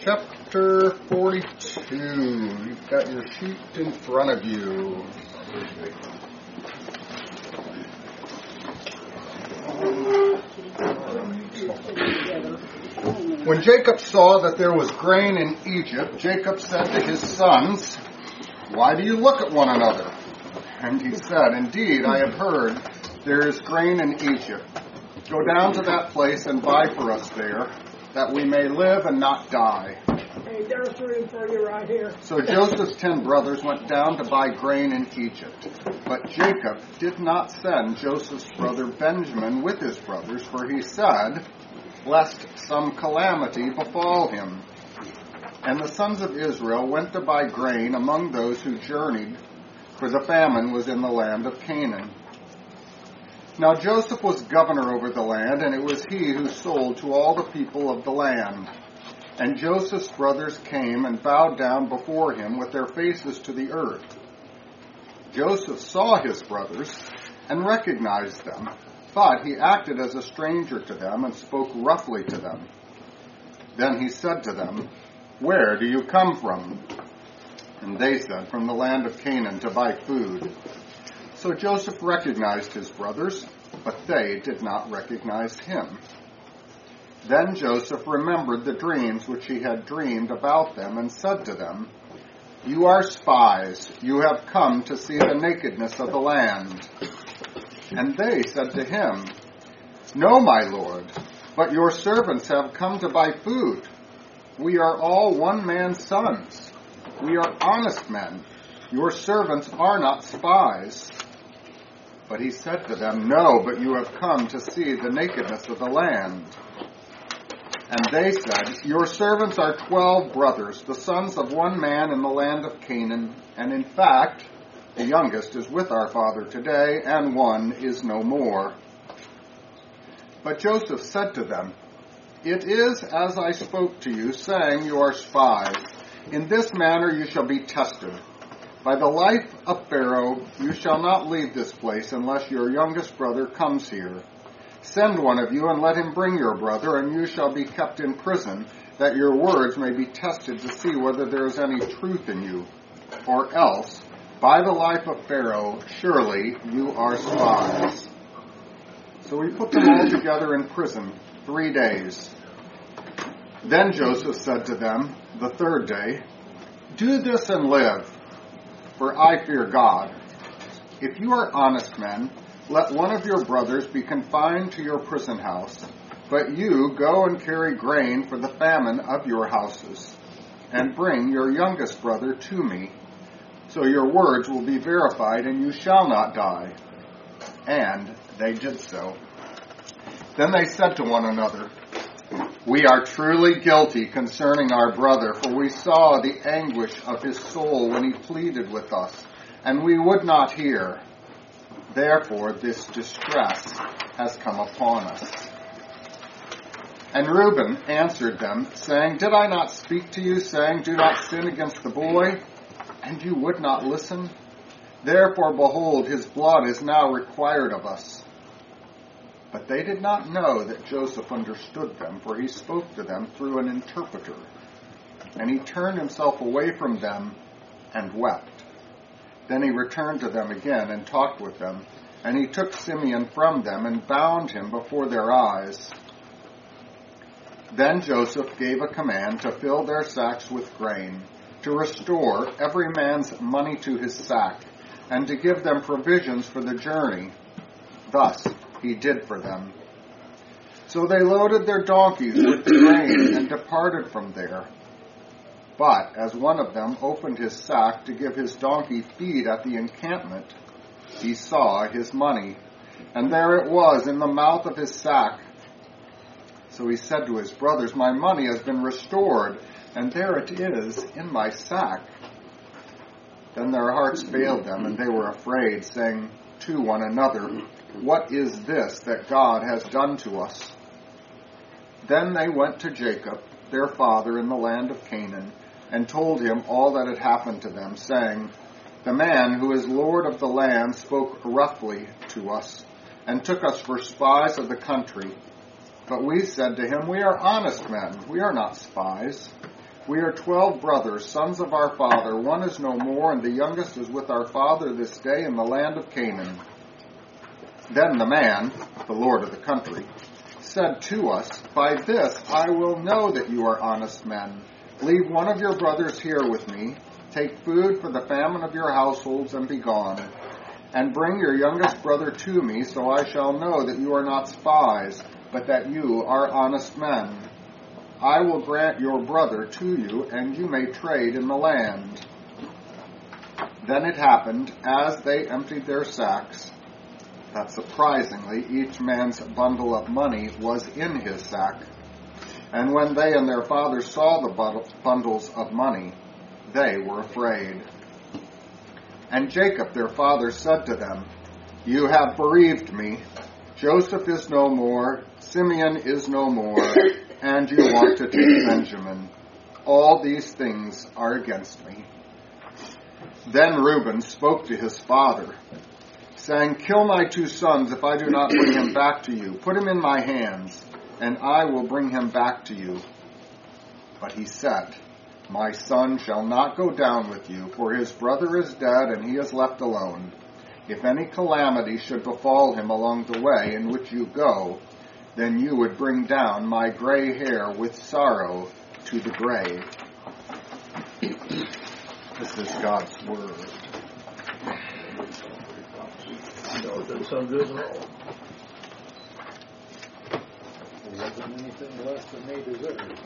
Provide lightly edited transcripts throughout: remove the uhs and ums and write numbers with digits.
chapter 42. You've got your sheet in front of you. When Jacob saw that there was grain in Egypt, Jacob said to his sons, "Why do you look at one another?" And he said, "Indeed, I have heard there is grain in Egypt. Go down to that place and buy for us there, that we may live and not die." Hey, there's room for you right here. So Joseph's 10 brothers went down to buy grain in Egypt. But Jacob did not send Joseph's brother Benjamin with his brothers, for he said, lest some calamity befall him. And the sons of Israel went to buy grain among those who journeyed, for the famine was in the land of Canaan. Now Joseph was governor over the land, and it was he who sold to all the people of the land. And Joseph's brothers came and bowed down before him with their faces to the earth. Joseph saw his brothers and recognized them, but he acted as a stranger to them and spoke roughly to them. Then he said to them, "Where do you come from?" And they said, "From the land of Canaan to buy food." So Joseph recognized his brothers, but they did not recognize him. Then Joseph remembered the dreams which he had dreamed about them and said to them, "You are spies. You have come to see the nakedness of the land." And they said to him, "No, my lord, but your servants have come to buy food. We are all one man's sons. We are honest men. Your servants are not spies." But he said to them, "No, but you have come to see the nakedness of the land." And they said, "Your servants are 12 brothers, the sons of one man in the land of Canaan, and in fact, the youngest is with our father today, and one is no more." But Joseph said to them, "It is as I spoke to you, saying you are spies. In this manner you shall be tested. By the life of Pharaoh, you shall not leave this place unless your youngest brother comes here. Send one of you and let him bring your brother, and you shall be kept in prison, that your words may be tested to see whether there is any truth in you. Or else, by the life of Pharaoh, surely you are spies." So he put them all together in prison 3 days. Then Joseph said to them the third day, "Do this and live, for I fear God. If you are honest men, let one of your brothers be confined to your prison house, but you go and carry grain for the famine of your houses, and bring your youngest brother to me. So your words will be verified, and you shall not die." And they did so. Then they said to one another, "We are truly guilty concerning our brother, for we saw the anguish of his soul when he pleaded with us, and we would not hear. Therefore this distress has come upon us." And Reuben answered them, saying, "Did I not speak to you, saying, 'Do not sin against the boy'? And you would not listen? Therefore, behold, his blood is now required of us." But they did not know that Joseph understood them, for he spoke to them through an interpreter. And he turned himself away from them and wept. Then he returned to them again and talked with them. And he took Simeon from them and bound him before their eyes. Then Joseph gave a command to fill their sacks with grain, to restore every man's money to his sack, and to give them provisions for the journey. Thus he did for them. So they loaded their donkeys with the grain and departed from there. But as one of them opened his sack to give his donkey feed at the encampment, he saw his money, and there it was in the mouth of his sack. So he said to his brothers, "My money has been restored, and there it is in my sack." Then their hearts failed them, and they were afraid, saying to one another, "What is this that God has done to us?" Then they went to Jacob, their father, in the land of Canaan, and told him all that had happened to them, saying, "The man who is Lord of the land spoke roughly to us, and took us for spies of the country. But we said to him, 'We are honest men, we are not spies. We are 12 brothers, sons of our father. One is no more, and the youngest is with our father this day in the land of Canaan. Then the man, the lord of the country, said to us, By this I will know that you are honest men. Leave one of your brothers here with me. Take food for the famine of your households and be gone. And bring your youngest brother to me, so I shall know that you are not spies, but that you are honest men. I will grant your brother to you, and you may trade in the land. Then it happened, as they emptied their sacks, that surprisingly each man's bundle of money was in his sack. And when they and their father saw the bundles of money, they were afraid. And Jacob their father said to them, You have bereaved me. Joseph is no more, Simeon is no more, and you want to take Benjamin. All these things are against me. Then Reuben spoke to his father, saying, Kill my 2 sons if I do not bring him back to you. Put him in my hands, and I will bring him back to you. But he said, My son shall not go down with you, for his brother is dead, and he is left alone. If any calamity should befall him along the way in which you go, then you would bring down my gray hair with sorrow to the grave. This is God's word. No, it doesn't sound good at all. There wasn't anything less than they deserved.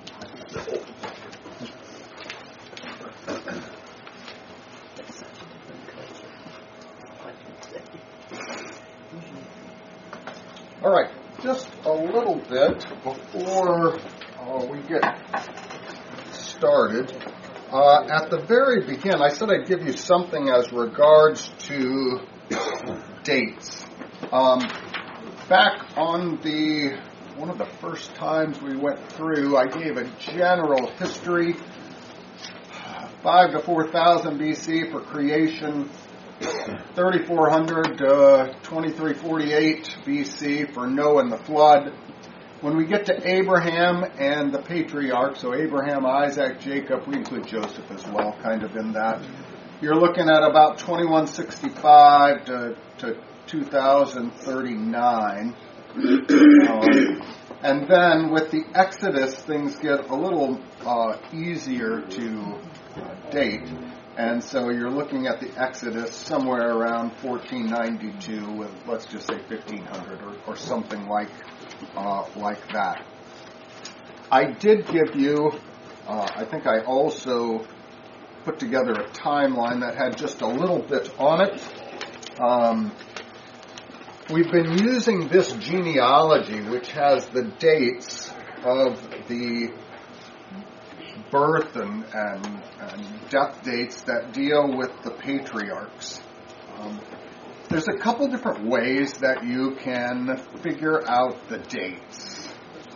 All right, just a little bit before we get started. At the very beginning, I said I'd give you something as regards to dates. Back on one of the first times we went through, I gave a general history, 5 to 4000 BC for creation, 3400 to 2348 BC for Noah and the flood. When we get to Abraham and the patriarchs, so Abraham, Isaac, Jacob, we include Joseph as well, kind of in that, you're looking at about 2165 to 2039. And then with the Exodus, things get a little easier to date. And so you're looking at the Exodus somewhere around 1492 with, let's just say, 1500 or something like that. I did give you, I think I also put together a timeline that had just a little bit on it. We've been using this genealogy, which has the dates of the birth and death dates that deal with the patriarchs. There's a couple different ways that you can figure out the dates.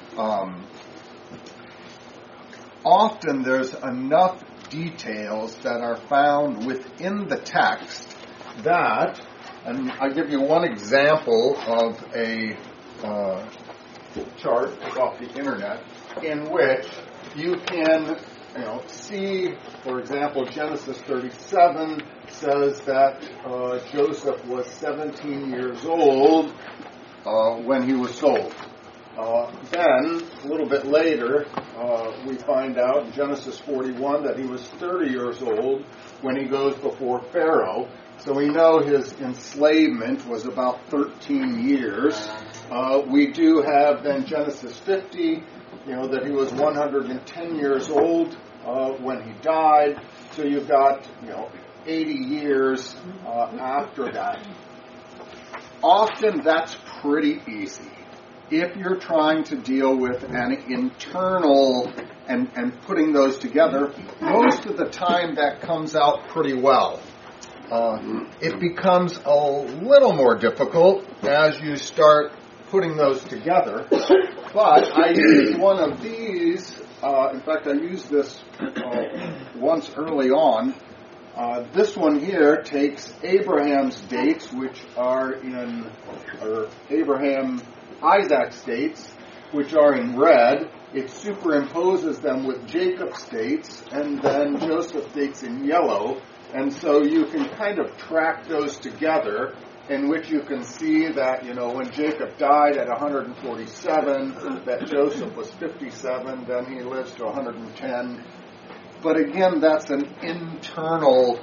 Often there's enough details that are found within the text that, and I'll give you one example of a chart off the internet in which you can see, for example, Genesis 37 says that Joseph was 17 years old when he was sold. Then, a little bit later, we find out in Genesis 41 that he was 30 years old when he goes before Pharaoh. So we know his enslavement was about 13 years. We do have then Genesis 50, that he was 110 years old when he died. So you've got, 80 years after that. Often that's pretty easy. If you're trying to deal with an internal and putting those together, most of the time that comes out pretty well. It becomes a little more difficult as you start putting those together. But I used one of these. In fact, I used this once early on. This one here takes Abraham's dates, which are Isaac's dates, which are in red, it superimposes them with Jacob's dates and then Joseph's dates in yellow. And so you can kind of track those together, in which you can see that, when Jacob died at 147, that Joseph was 57, then he lives to 110. But again, that's an internal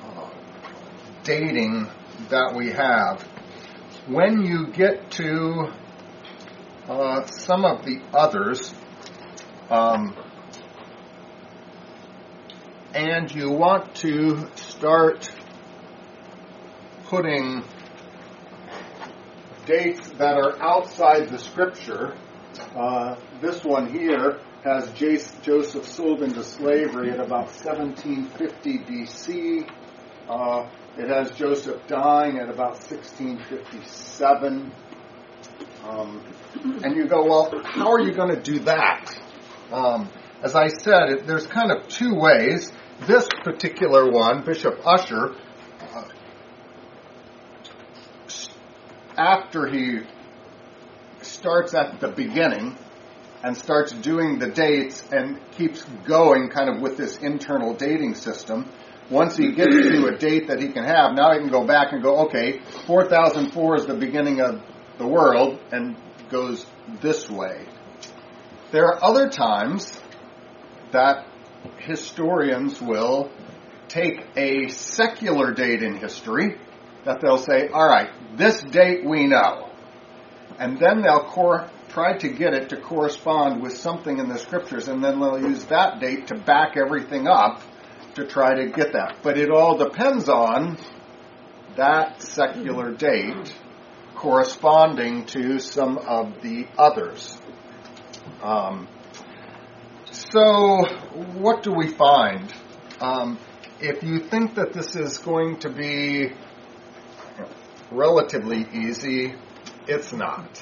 dating that we have. When you get to some of the others, and you want to start putting dates that are outside the Scripture, this one here has Joseph sold into slavery at about 1750 B.C., it has Joseph dying at about 1657. And you go, well, how are you going to do that? As I said, there's kind of two ways. This particular one, Bishop Ussher, after he starts at the beginning and starts doing the dates and keeps going kind of with this internal dating system, once he gets to a date that he can have, now he can go back and go, okay, 4004 is the beginning of the world, and goes this way. There are other times that historians will take a secular date in history that they'll say, all right, this date we know. And then they'll try to get it to correspond with something in the Scriptures, and then they'll use that date to back everything up to try to get that. But it all depends on that secular date corresponding to some of the others. So what do we find? If you think that this is going to be relatively easy, it's not.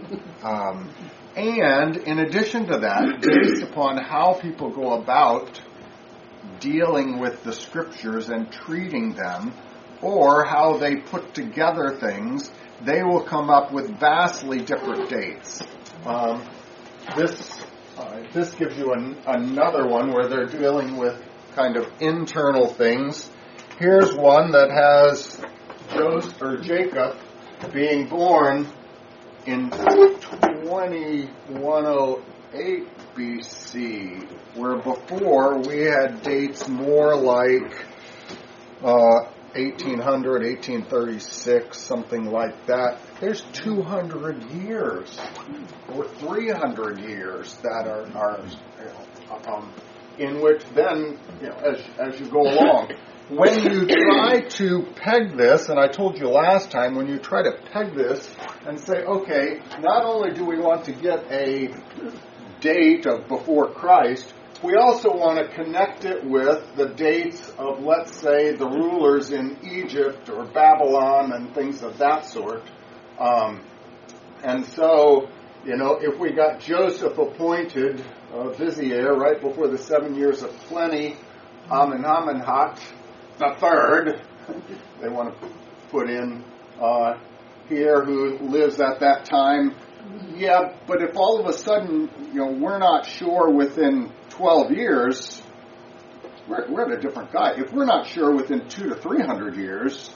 And in addition to that, based upon how people go about dealing with the Scriptures and treating them, or how they put together things, they will come up with vastly different dates. This gives you another one where they're dealing with kind of internal things. Here's one that has Jacob being born in 2108 BC, where before we had dates more like 1800, 1836, something like that. There's 200 years or 300 years that are in which then, as you go along, when you try to peg this, and I told you last time, when you try to peg this and say, okay, not only do we want to get a date of before Christ, we also want to connect it with the dates of, let's say, the rulers in Egypt or Babylon and things of that sort. And so, if we got Joseph appointed vizier right before the 7 years of plenty, Amenemhat the third, they want to put in here, who lives at that time. Yeah, but if all of a sudden, we're not sure within 12 years, we're at a different guy. If we're not sure within 200 to 300 years,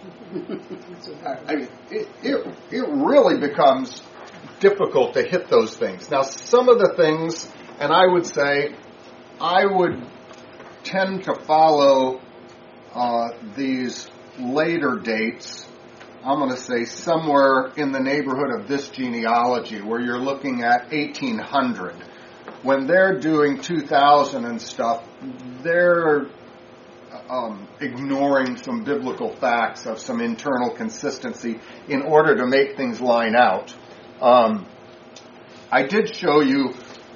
it really becomes difficult to hit those things. Now, some of the things, and I would say, I would tend to follow these later dates. I'm going to say somewhere in the neighborhood of this genealogy, where you're looking at 1800. When they're doing 2000 and stuff, they're ignoring some biblical facts of some internal consistency in order to make things line out. I did show you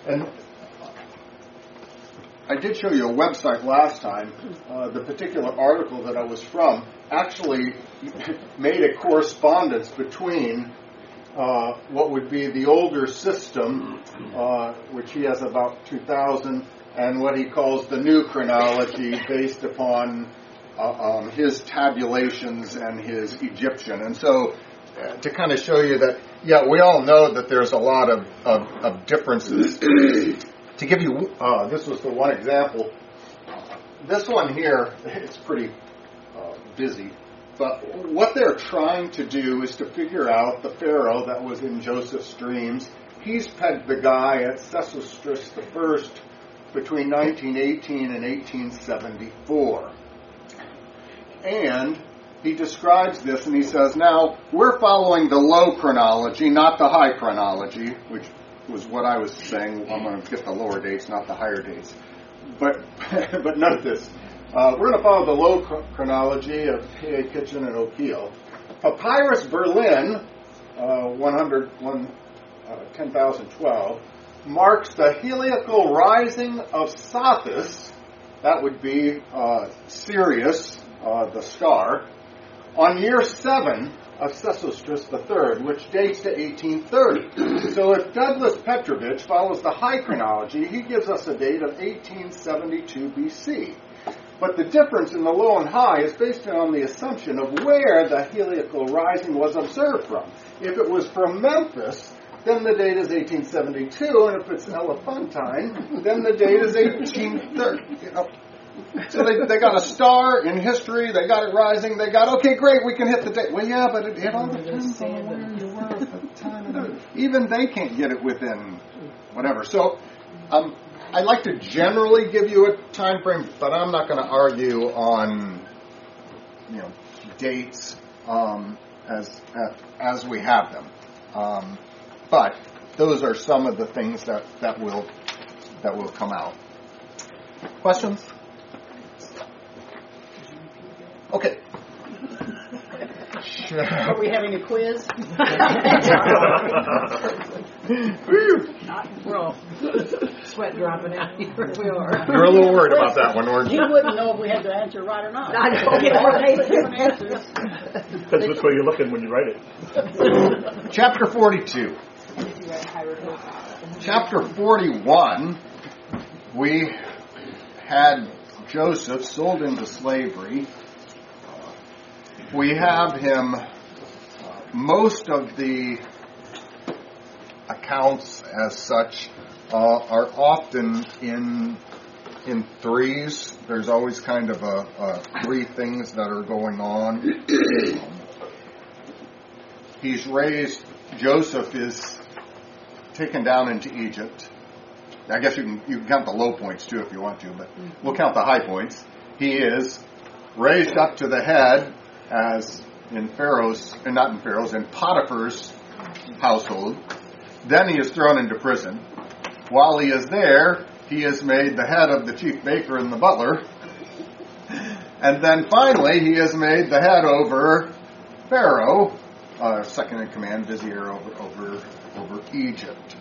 a website last time. The particular article that I was from actually made a correspondence between what would be the older system, which he has about 2000, and what he calls the new chronology based upon his tabulations and his Egyptian. And so to kind of show you that, Yeah, we all know that there's a lot of differences. To give you, this was the one example. This one here, it's pretty busy. But what they're trying to do is to figure out the Pharaoh that was in Joseph's dreams. He's pegged the guy at Sesostris I between 1918 and 1874. And he describes this and he says, now, we're following the low chronology, not the high chronology, which was what I was saying. I'm going to get the lower dates, not the higher dates. But note this. We're going to follow the low chronology of P.A. Kitchen and O'Keel. Papyrus Berlin, 10,012, marks the heliacal rising of Sothis, that would be Sirius, the star, on year 7 of Sesostris III, which dates to 1830. So if Douglas Petrovich follows the high chronology, he gives us a date of 1872 BC. But the difference in the low and high is based on the assumption of where the heliacal rising was observed from. If it was from Memphis, then the date is 1872, and if it's Elephantine, then the date is 1830. You know? So they got a star in history, they got it rising, they got, okay, great, we can hit the date. Well, yeah, but it all depends on where you were at the time. Even they can't get it within whatever. So, I'd like to generally give you a time frame, but I'm not going to argue on, dates as we have them. But those are some of the things that will come out. Questions? Okay. Are we having a quiz? We're all sweat dropping out here. We are. You're a little worried about that one, weren't you? You wouldn't know if we had to answer right or not. I know. Different answers. Depends which way you're looking when you write it. Chapter 42. Chapter 41, we had Joseph sold into slavery. We have him, most of the accounts as such are often in threes. There's always kind of a three things that are going on. He's raised, Joseph is taken down into Egypt. I guess you can count the low points too if you want to, but we'll count the high points. He is raised up to the head as in Potiphar's household. Then he is thrown into prison. While he is there, he is made the head of the chief baker and the butler. And then finally, he is made the head over Pharaoh, second in command, vizier over Egypt.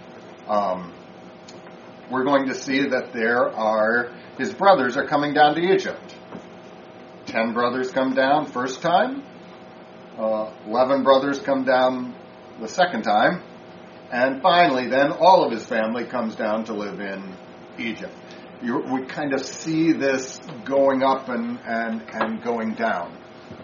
We're going to see that his brothers are coming down to Egypt. 10 brothers come down first time. 11 brothers come down the second time. And finally, then, all of his family comes down to live in Egypt. We kind of see this going up and going down.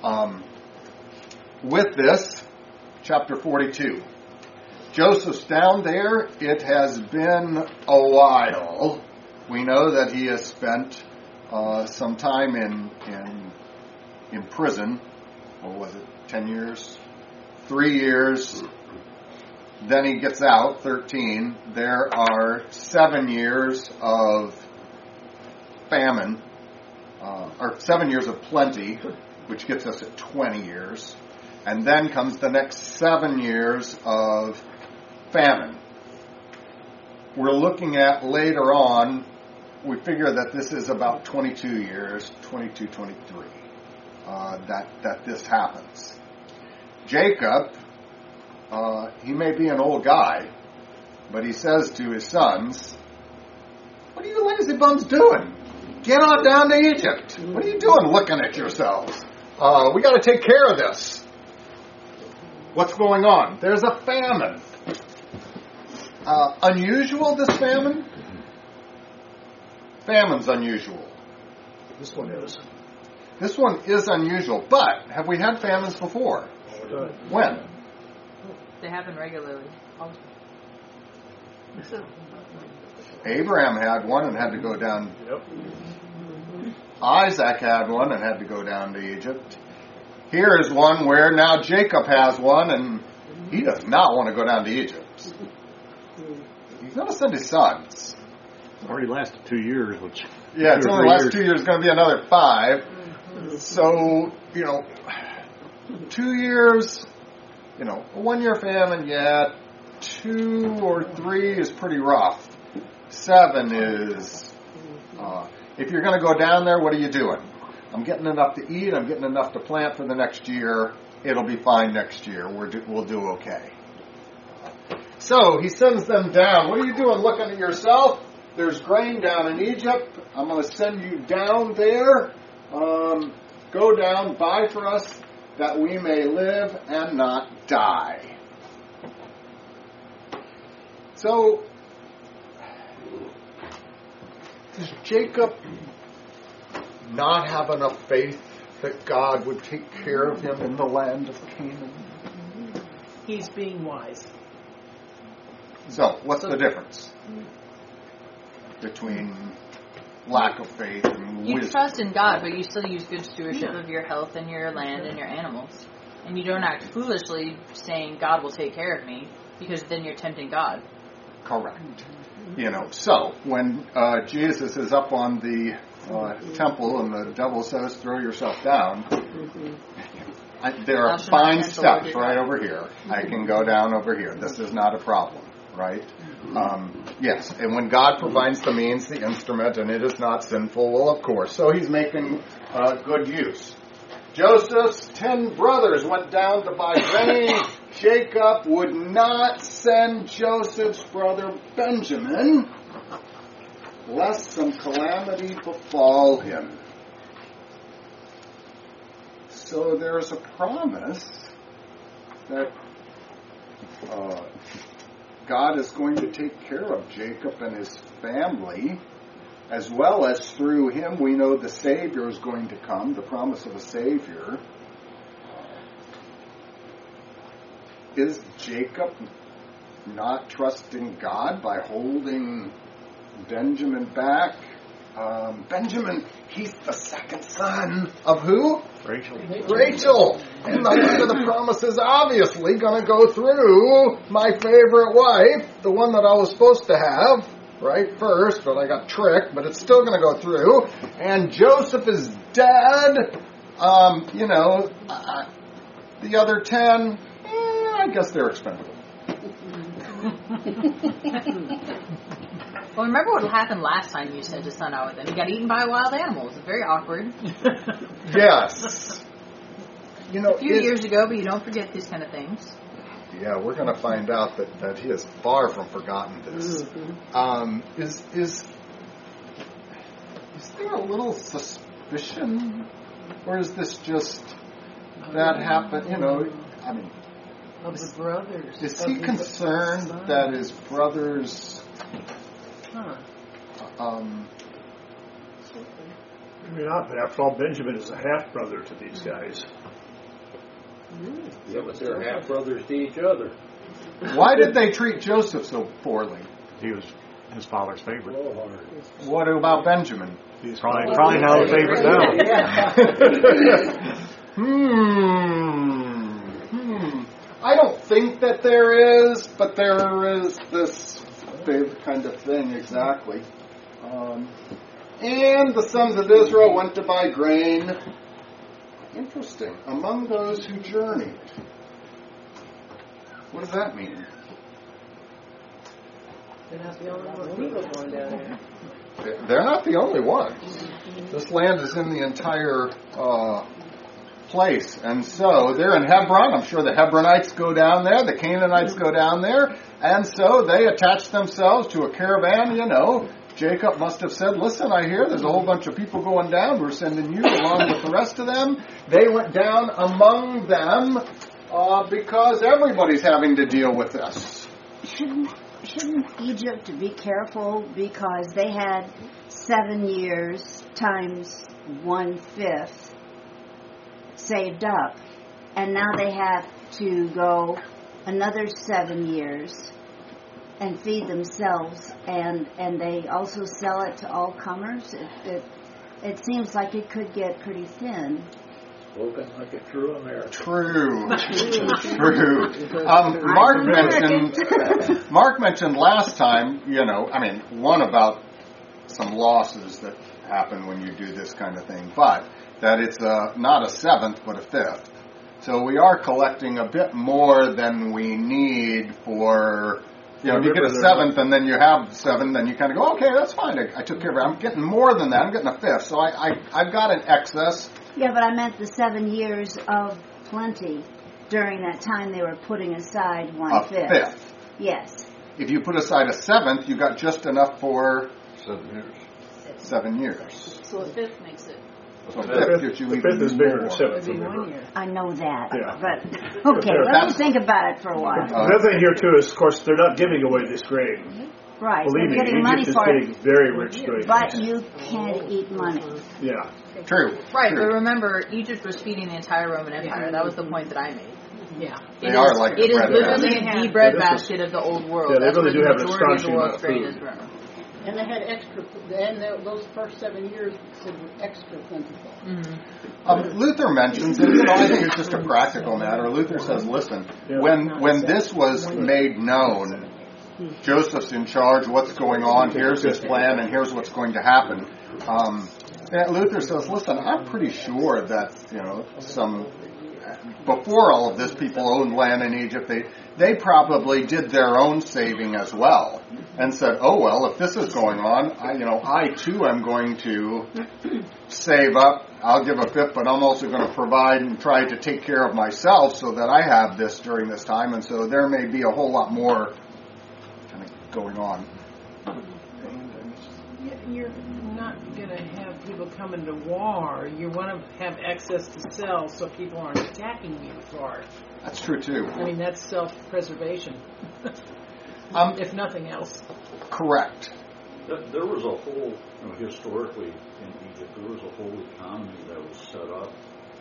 With this, chapter 42. Joseph's down there. It has been a while. We know that he has spent some time in prison. What was it? 10 years? 3 years. Then he gets out, 13. There are 7 years of famine, or 7 years of plenty, which gets us at 20 years. And then comes the next 7 years of famine. We're looking at later on, we figure that this is about 22 years, 22, 23, that this happens. Jacob, he may be an old guy, but he says to his sons, what are you lazy bums doing? Get on down to Egypt. What are you doing looking at yourselves? We got to take care of this. What's going on? There's a famine. Unusual, this famine? Famine's unusual. This one is. This one is unusual, but have we had famines before? When? They happen regularly. Abraham had one and had to go down. Yep. Isaac had one and had to go down to Egypt. Here is one where now Jacob has one and he does not want to go down to Egypt. He's going to send his sons. Already lasted 2 years, which... Yeah, it's only the last 2 years, going to be another 5. So, 2 years, a 1 year famine, yeah. 2 or 3 is pretty rough. 7 is, if you're going to go down there, what are you doing? I'm getting enough to eat, I'm getting enough to plant for the next year. It'll be fine next year. We'll do okay. So he sends them down. What are you doing looking at yourself? There's grain down in Egypt. I'm going to send you down there. Go down, buy for us, that we may live and not die. So, does Jacob not have enough faith that God would take care of him in the land of Canaan? He's being wise. So, what's the difference between lack of faith and You wisdom? trust in God, but you still use good stewardship of your health and your land and your animals. And you don't act foolishly saying, God will take care of me, because then you're tempting God. Correct. So when Jesus is up on the temple and the devil says, throw yourself down, there are fine steps right over here. I can go down over here. This is not a problem, right? Yes, and when God provides the means, the instrument, and it is not sinful, well, of course. So he's making good use. Joseph's 10 brothers went down to buy grain. Jacob would not send Joseph's brother Benjamin, lest some calamity befall him. So there's a promise that God is going to take care of Jacob and his family, as well as through him we know the Savior is going to come, the promise of a Savior. Is Jacob not trusting God by holding Benjamin back? Benjamin, he's the second son of who? Rachel. Rachel. And the land of the promise is obviously going to go through my favorite wife, the one that I was supposed to have, right, first, but I got tricked, but it's still going to go through. And Joseph is dead. The other 10, I guess they're expendable. Well, remember what happened last time you sent his son out with him? He got eaten by wild animals. Very awkward. Yes. A few years ago, but you don't forget these kind of things. Yeah, we're going to find out that he has far from forgotten this. Is there a little suspicion? Or is this just that happened? Of the brothers. Is he concerned that his brothers... Maybe not, but after all, Benjamin is a half-brother to these guys. Yeah, but they're half-brothers to each other. Why did they treat Joseph so poorly? He was his father's favorite. What about Benjamin? He's probably now the favorite now. I don't think that there is, but there is this kind of thing, exactly. And the sons of Israel went to buy grain. Interesting. Among those who journeyed. What does that mean? They're not the only people going down there. They're not the only ones. This land is in the entire place. And so they're in Hebron. I'm sure the Hebronites go down there. The Canaanites go down there. And so they attach themselves to a caravan, Jacob must have said, listen, I hear there's a whole bunch of people going down. We're sending you along with the rest of them. They went down among them because everybody's having to deal with this. Shouldn't Egypt be careful because they had 7 years times 1/5 saved up, and now they have to go another 7 years and feed themselves, and they also sell it to all comers. It seems like it could get pretty thin. Spoken like a true American. True. Mark mentioned last time, one about some losses that happen when you do this kind of thing, but that it's not a seventh but a fifth. So we are collecting a bit more than we need for, if you get a seventh and then you have 7, then you kind of go, okay, that's fine. I took care of it. I'm getting more than that. I'm getting a fifth. So I've got an excess. Yeah, but I meant the 7 years of plenty. During that time, they were putting aside A fifth. Yes. If you put aside a seventh, you got just enough for 7 years. 7 years. So a fifth makes it. So a fifth gives you The even fifth is bigger than more. seventh. Maybe remember. 1 year. I know that. Yeah. But, okay, let me think about it for a while. The other thing here, too, is, of course, they're not giving away this grain. Right, Believe they're me, getting money Egypt is for getting it, very rich grain. but you can't eat money. Yeah. True. Right, True. but remember, Egypt was feeding the entire Roman Empire. That was the point that I made. Yeah. They are like the It is bread literally basket. the bread Yeah, this is- basket of the old world. Yeah, they That's really where do have the an majority of the astonishing world's amount grain of is grown. And they had extra, and those first 7 years were extra plentiful. Luther mentions it. I think it's just a practical matter. Luther says, listen, when this was made known, Joseph's in charge, what's going on, here's his plan, and here's what's going to happen. Luther says, listen, I'm pretty sure that, before all of this, people owned land in Egypt. They probably did their own saving as well and said, oh, well, if this is going on, I too am going to save up. I'll give a fifth, but I'm also going to provide and try to take care of myself so that I have this during this time. And so there may be a whole lot more kind of going on. You're not going to have people come into war. You want to have excess to sell so people aren't attacking you for it. That's true, too. I mean, that's self-preservation, if nothing else. Correct. There was a whole, historically in Egypt, there was a whole economy that was set up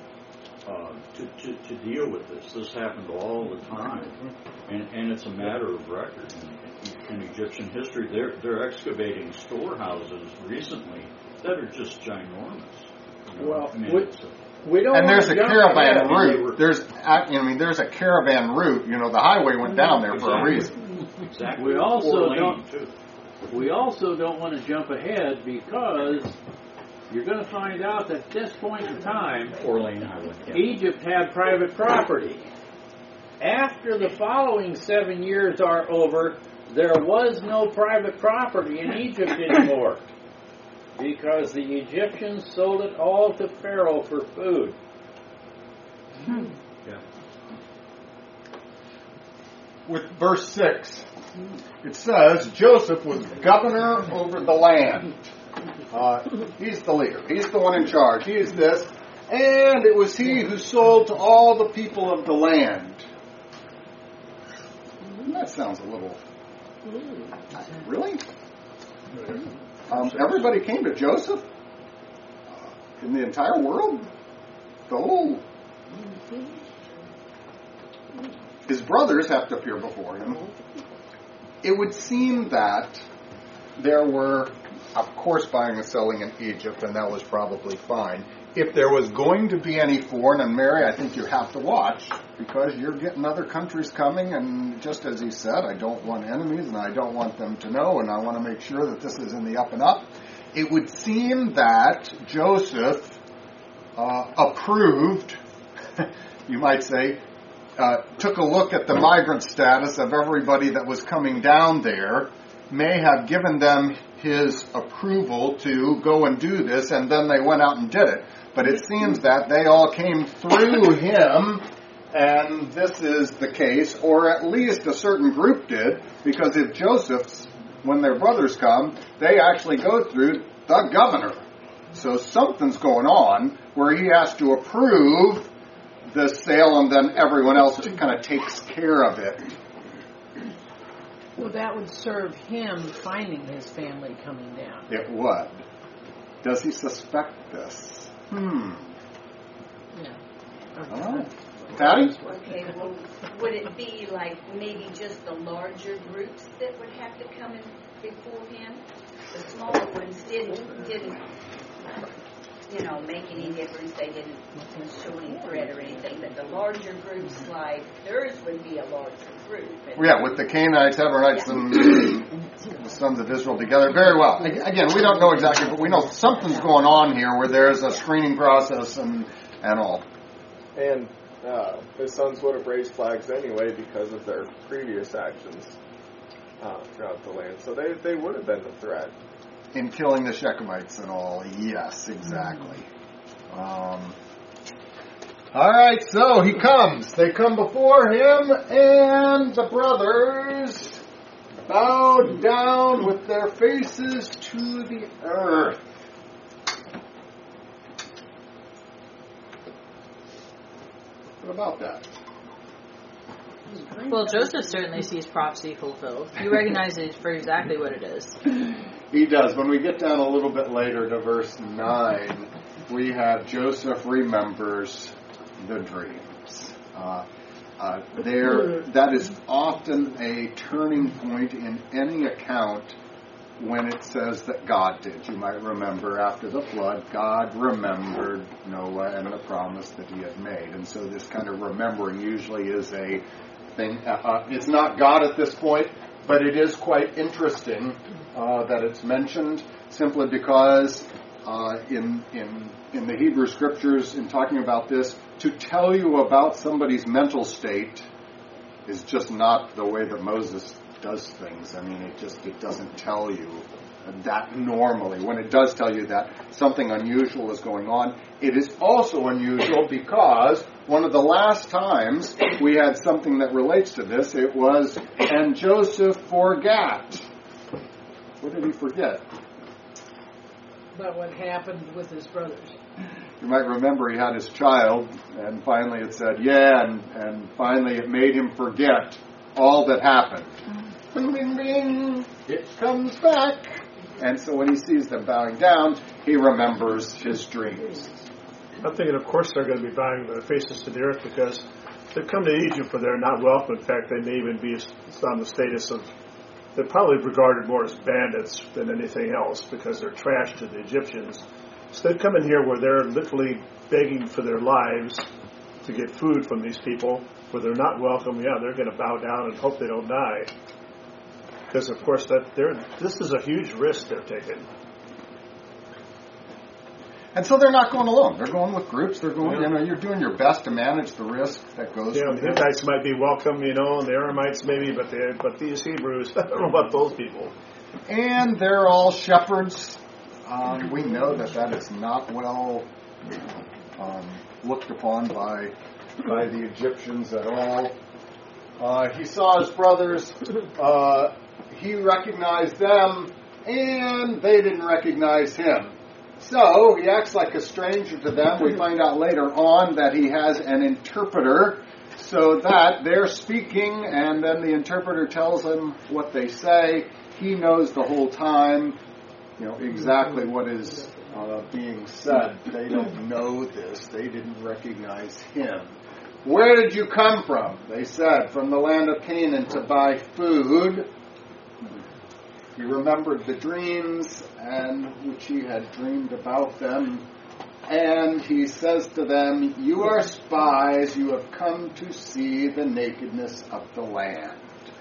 to deal with this. This happened all the time, and it's a matter of record in Egyptian history. They're excavating storehouses recently that are just ginormous. Well, it's we don't. And there's a jump caravan ahead. route. There's a caravan route. The highway went down there for a reason. exactly. We also four-lane, don't- too. We also don't want to jump ahead because you're going to find out that at this point in time, 4-lane highway. Yeah. Egypt had private property. After the following 7 years are over, there was no private property in Egypt anymore because the Egyptians sold it all to Pharaoh for food. Yeah. With verse 6, it says, Joseph was governor over the land. He's the leader. He's the one in charge. He is this. And it was he who sold to all the people of the land. That sounds a little... Really? Everybody came to Joseph? In the entire world? The whole... His brothers have to appear before him. It would seem that there were, of course, buying and selling in Egypt, and that was probably fine. If there was going to be any foreign, and Mary, I think you have to watch, because you're getting other countries coming, and just as he said, I don't want enemies, and I don't want them to know, and I want to make sure that this is in the up and up. It would seem that Joseph approved, you might say, took a look at the migrant status of everybody that was coming down there, may have given them his approval to go and do this, and then they went out and did it. But it seems that they all came through him, and this is the case, or at least a certain group did, because if Joseph's, when their brothers come, they actually go through the governor. So something's going on where he has to approve the sale, and then everyone else kind of takes care of it. Well, that would serve him finding his family coming down. It would. Does he suspect this? Yeah. Oh. Patty? Okay, well, would it be like maybe just the larger groups that would have to come in before him? The smaller ones didn't, make any difference. They didn't show any threat or anything. But the larger groups, like theirs, would be a larger group. Yeah, with the Canaanites, Heberites, and the sons of Israel together. Very well. Again, we don't know exactly, but we know something's going on here where there's a screening process and all. And his sons would have raised flags anyway because of their previous actions throughout the land. So they would have been a threat. In killing the Shechemites and all. Yes, exactly. All right, so he comes. They come before him, and the brothers bow down with their faces to the earth. What about that? Well, Joseph certainly sees prophecy fulfilled. He recognizes it for exactly what it is. He does. When we get down a little bit later to verse 9, we have Joseph remembers the dreams. That is often a turning point in any account when it says that God did. You might remember after the flood, God remembered Noah and the promise that he had made. And so this kind of remembering usually is a thing. It's not God at this point, but it is quite interesting that it's mentioned simply because in the Hebrew Scriptures, in talking about this, to tell you about somebody's mental state is just not the way that Moses does things. I mean, it doesn't tell you that normally. When it does tell you that something unusual is going on, it is also unusual because one of the last times we had something that relates to this, it was, and Joseph forgot. What did he forget? About what happened with his brothers. You might remember he had his child, and finally it said, and finally it made him forget all that happened. Bing, bing, bing, it comes back. And so when he sees them bowing down, he remembers his dreams. I'm thinking, of course, they're going to be bowing their faces to the earth because they've come to Egypt where they're not welcome. In fact, they may even be on the status of, they're probably regarded more as bandits than anything else because they're trash to the Egyptians. So they've come in here where they're literally begging for their lives to get food from these people, where they're not welcome. Yeah, they're going to bow down and hope they don't die. Because, of course, this is a huge risk they're taking. And so they're not going alone. They're going with groups. They're going, you're doing your best to manage the risk that goes with it. The Hittites might be welcome, and the Aramites maybe, but these Hebrews, I don't know about those people. And they're all shepherds. We know that is not well looked upon by the Egyptians at all. He saw his brothers. He recognized them, and they didn't recognize him. So he acts like a stranger to them. We find out later on that he has an interpreter, so that they're speaking, and then the interpreter tells him what they say. He knows the whole time, exactly what is being said. They don't know this. They didn't recognize him. Where did you come from? They said, from the land of Canaan to buy food. He remembered the dreams and which he had dreamed about them. And he says to them, you are spies. You have come to see the nakedness of the land.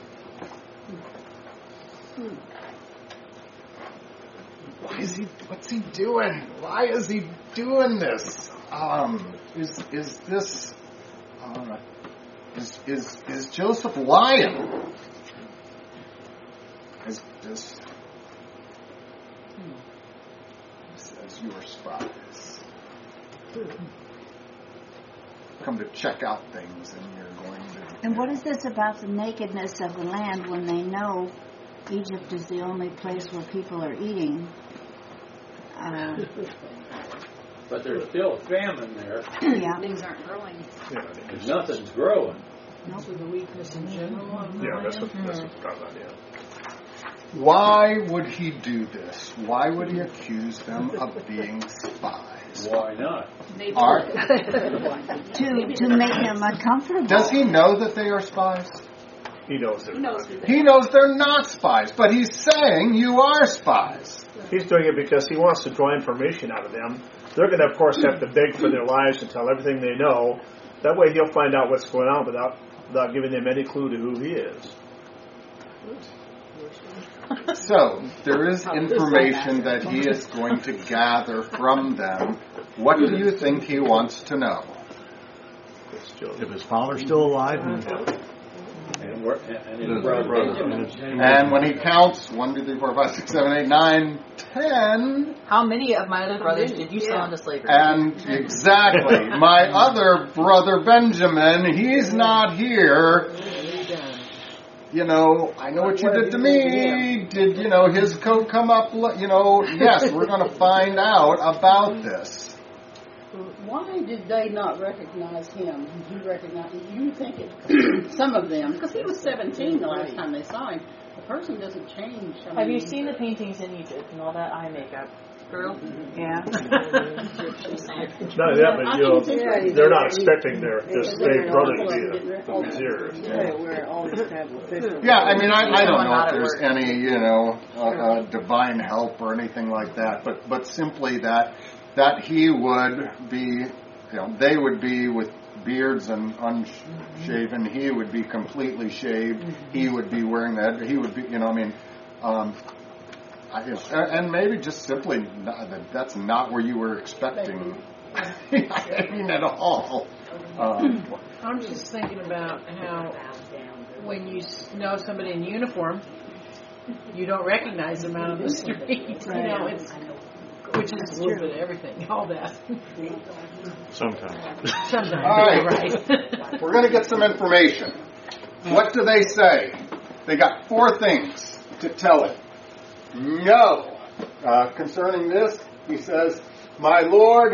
What's he doing? Why is he doing this? Is this... Is Joseph lying? He says you are spies. Come to check out things, and you're going to. And what is this about the nakedness of the land when they know Egypt is the only place where people are eating? But there's still a famine there. Yeah. Things aren't growing. And nothing's growing. So the weakness in general of the Yeah, land? that's what we're talking about, Why would he do this? Why would he accuse them of being spies? spies? Why not? Are, To make them uncomfortable. does he know that they are spies? He knows it. He knows they're not spies, but he's saying you are spies. He's doing it because he wants to draw information out of them. They're going to, of course, have to beg for their lives and tell everything they know. That way he'll find out what's going on without giving them any clue to who he is. So, there is information that he is going to gather from them. What do you think he wants to know? If his father's still alive, And his brother. And when he counts 1, 2, 3, 4, 5, 6, 7, 8, 9, 10, How many of my other brothers did you sell into slavery? and exactly, my other brother Benjamin, he's not here. You know, I know what you did to me. Did, his coat come up? Yes, we're going to find out about this. Why did they not recognize him? You think it, some of them, because he was 17 the last time they saw him. A person doesn't change. Have you seen the paintings in Egypt and all that eye makeup? Girl? Yeah. Not that, but they're not expecting their slave brother to be the vizier. Yeah, I mean, I don't know if there's any, divine help or anything like that, but simply that he would be, they would be with beards and unshaven. He would be completely shaved. He would be wearing that. He would be, and maybe just simply that's not where you were expecting. I mean, at all. I'm just thinking about how when you know somebody in uniform, you don't recognize them out on the street. It's which is a little bit of everything, all that. sometimes. Sometimes, All right. right. We're going to get some information. What do they say? They got 4 things to tell it. No. Concerning this, he says, my Lord,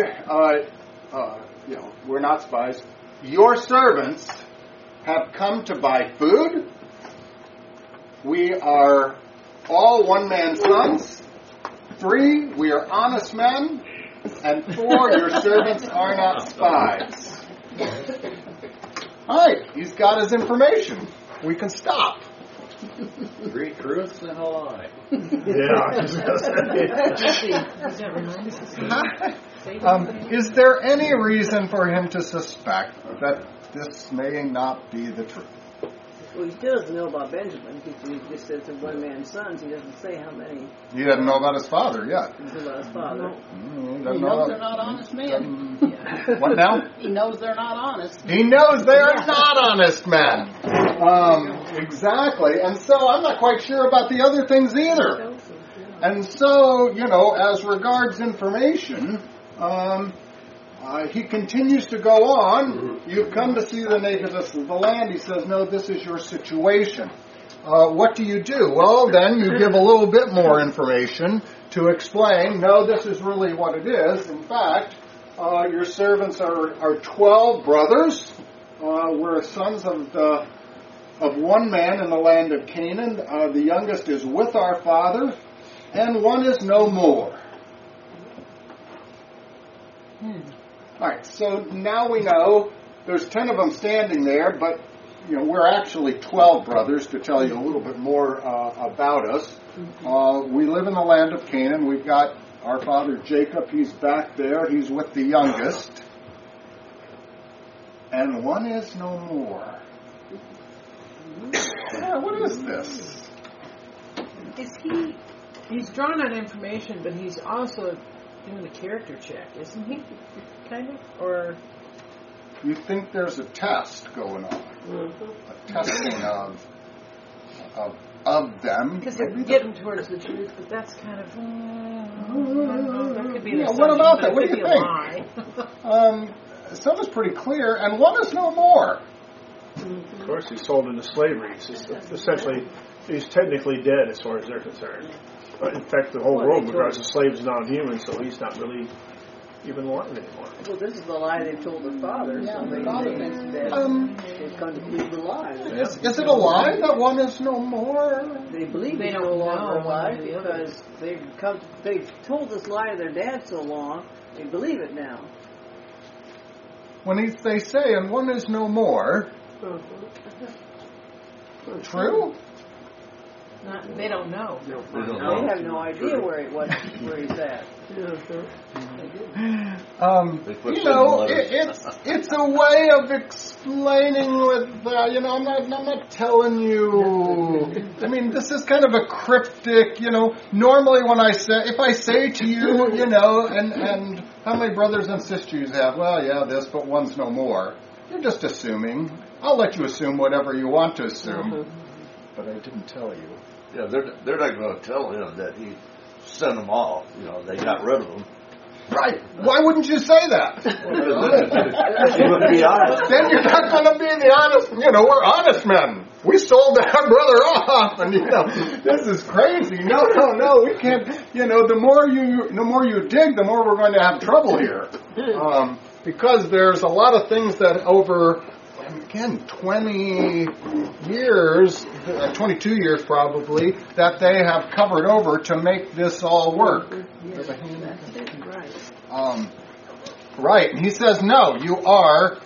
we're not spies. Your servants have come to buy food. We are all one man's sons. 3, we are honest men. And 4, your servants are not spies. All right, he's got his information. We can stop. 3 truths and a lie. Yeah. Is there any reason for him to suspect that this may not be the truth? Well, he still doesn't know about Benjamin. He just says they're one man's sons. He doesn't say how many. He doesn't know about his father yet. He doesn't know about his father. He knows they're not honest men. What now? He knows they're not honest. He knows they are not honest men. Exactly. And so I'm not quite sure about the other things either. And so, as regards information, he continues to go on. You've come to see the nakedness of the land. He says, no, this is your situation. What do? Well, then you give a little bit more information to explain, no, this is really what it is. In fact, your servants are 12 brothers. We're sons of one man in the land of Canaan. The youngest is with our father, and one is no more. All right, so now we know there's 10 of them standing there, but we're actually 12 brothers, to tell you a little bit more about us. We live in the land of Canaan. We've got our father Jacob. He's back there. He's with the youngest. And one is no more. What is this? He's drawn out information, but he's also doing a character check, isn't he? Kind of? Or You think there's a test going on? A testing of them. because they're getting towards the truth, but that's kind of that could be an What about that? assumption, but What it do could you be a think? lie. Some is pretty clear, and one is no more. Of course, he's sold into slavery. Essentially, he's technically dead as far as they're concerned. In fact, the whole world regards the slaves as non-human, so he's not really even want it anymore. Well, this is the lie they've told their father. Yeah, So the father thinks they've come to believe the lie. Is it a lie that one is no more? They believe They it's don't no longer know a lie one or the other. because they've told this lie to their dad so long, they believe it now. When they say, and one is no more, true? They don't know. They don't They know. have no idea where he's at. They put You know, letters. it's a way of explaining with, I'm not telling you. I mean, this is kind of a cryptic, normally if I say to you, and how many brothers and sisters you have? Well, yeah, this, but one's no more. You're just assuming. I'll let you assume whatever you want to assume. But I didn't tell you. Yeah, they're not going to tell him that he sent them off. They got rid of them. Right. Why wouldn't you say that? You wouldn't be honest. Then you're not going to be the honest, we're honest men. We sold our brother off, and this is crazy. No, we can't. The more you dig, the more we're going to have trouble here, because there's a lot of things that over, again, 20 years, 22 years probably, that they have covered over to make this all work. Right. And he says, no, you are,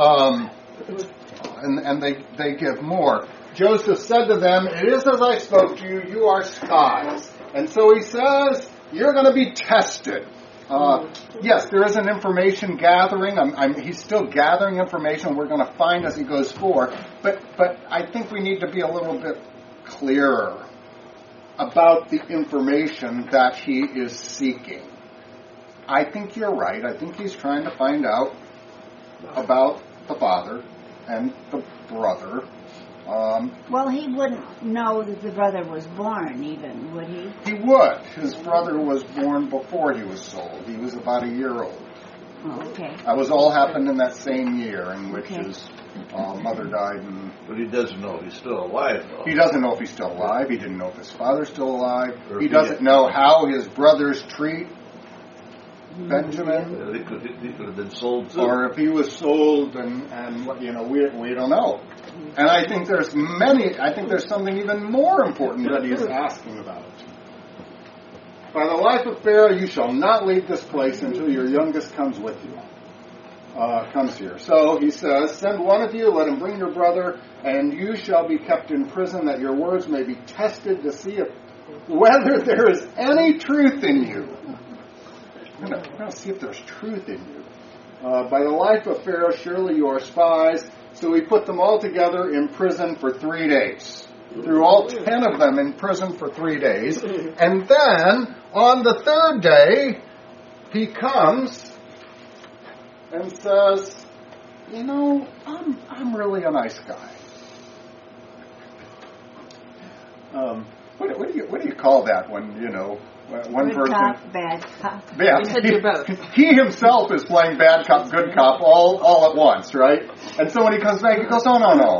and they give more. Joseph said to them, it is as I spoke to you, you are spies. And so he says, you're going to be tested. Yes, there is an information gathering. He's still gathering information we're going to find as he goes forward. But I think we need to be a little bit clearer about the information that he is seeking. I think you're right. I think he's trying to find out about the father and the brother. Well, he wouldn't know that the brother was born, even, would he? He would. His brother was born before he was sold. He was about a year old. Oh, okay. That was all happened in that same year in which his mother died. But he doesn't know if he's still alive, though. He doesn't know if he's still alive. He didn't know if his father's still alive. He doesn't know how his brothers treat Benjamin. He could have been sold too. Or if he was sold and we don't know. And I think there's something even more important that he's asking about. By the life of Pharaoh, you shall not leave this place until your youngest comes with you. Comes here. So he says, send one of you, let him bring your brother, and you shall be kept in prison, that your words may be tested to see whether there is any truth in you. We're going to see if there's truth in you. By the life of Pharaoh, surely you are spies. So we put them all together in prison for 3 days. Threw all 10 of them in prison for 3 days. And then, on the third day, he comes and says, I'm really a nice guy. What do you call that when, one Good person... cop, bad cop. Yeah, You said you're both. he himself is playing bad cop, good cop, all at once, right? And so when he comes back, he goes, "Oh no!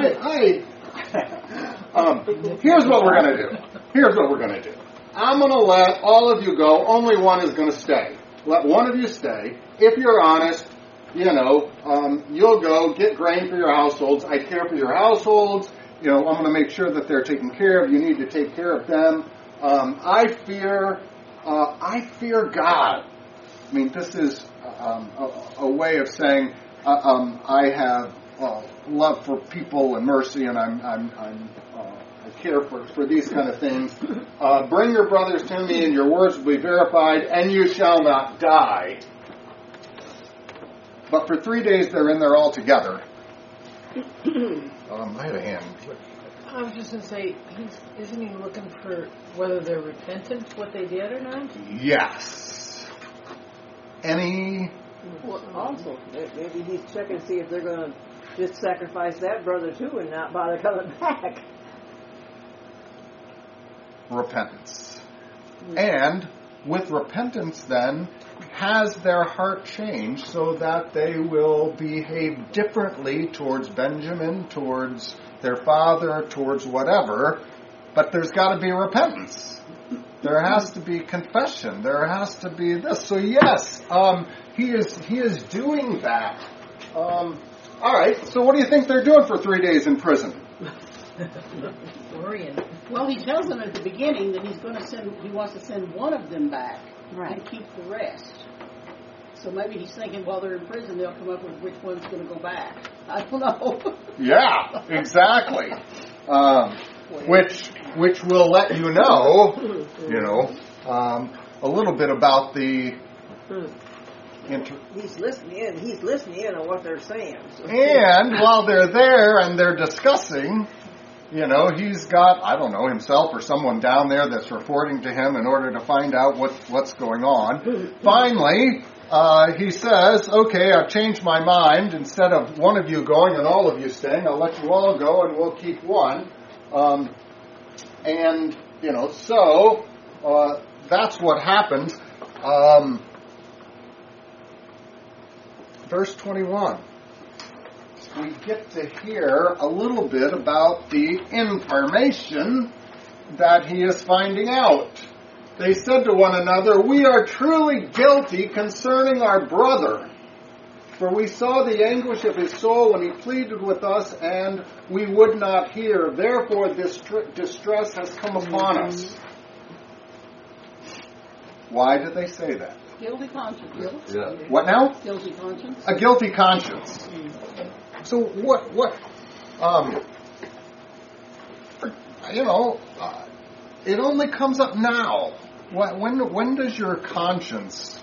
Here's what we're going to do. I'm going to let all of you go. Only one is going to stay. Let one of you stay. If you're honest, you'll go get grain for your households. I care for your households. I'm going to make sure that they're taken care of. You need to take care of them. I fear God." I mean, this is a way of saying I have love for people and mercy, and I care for these kind of things. Bring your brothers to me, and your words will be verified, and you shall not die. But for 3 days they're in there all together. I had a hand. I was just going to say, isn't he looking for whether they're repentant what they did or not? Yes. Well, also, maybe he's checking to see if they're going to just sacrifice that brother too and not bother coming back. Repentance. And with repentance then, has their heart changed so that they will behave differently towards Benjamin, towards their father, towards whatever, but there's got to be repentance. There has to be confession. There has to be this. So yes, he is doing that. All right. So what do you think they're doing for 3 days in prison? Worrying. Well, he tells them at the beginning that he wants to send one of them back and keep the rest. So maybe he's thinking while they're in prison, they'll come up with which one's going to go back. I don't know. Yeah, exactly. Which will let you know, a little bit about the. He's listening in on what they're saying. So. And while they're there and they're discussing, he's got, I don't know, himself or someone down there that's reporting to him in order to find out what's going on. Finally, he says, okay, I've changed my mind. Instead of one of you going and all of you staying, I'll let you all go and we'll keep one. So that's what happens. Verse 21. We get to hear a little bit about the information that he is finding out. They said to one another, we are truly guilty concerning our brother, for we saw the anguish of his soul when he pleaded with us, and we would not hear. Therefore, this distress has come upon us. Why did they say that? Guilty conscience. Yeah. What now? Guilty conscience. A guilty conscience. So what? It only comes up now. When does your conscience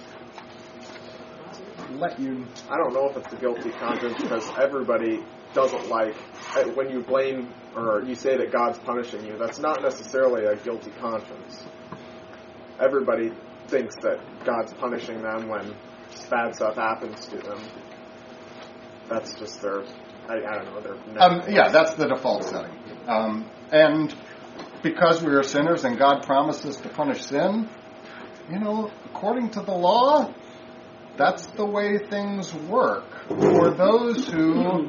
let you? I don't know if it's a guilty conscience because everybody doesn't like when you blame or you say that God's punishing you. That's not necessarily a guilty conscience. Everybody thinks that God's punishing them when bad stuff happens to them. That's just their, I don't know, their... that's the default setting. And because we are sinners and God promises to punish sin, according to the law, that's the way things work. For those who